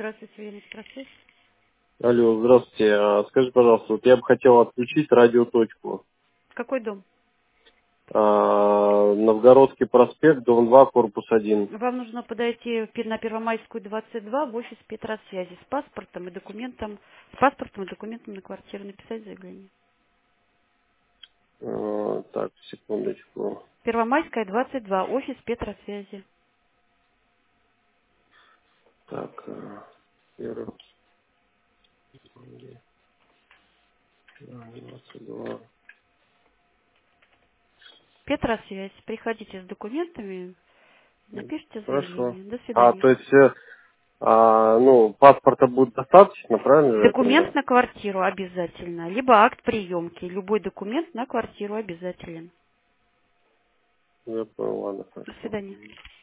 Здравствуйте, Елена Просвет. Алло, здравствуйте. Скажи, пожалуйста, вот я бы хотел отключить радиоточку. Какой дом? Новгородский проспект, дом 2, корпус 1. Вам нужно подойти на Первомайскую, 22, в офис Петросвязи с паспортом и документом, на квартиру, написать заявление. Так, секундочку. Первомайская, 22, офис Петросвязи. Так, первый, 22. Петросвязь. Приходите с документами, напишите Хорошо. заявление. До То свидания. есть, паспорта будет достаточно, правильно же я Документ понимаю? на квартиру обязательно, либо акт приемки. Любой документ на квартиру обязателен. Я понял, ладно, До хорошо. свидания.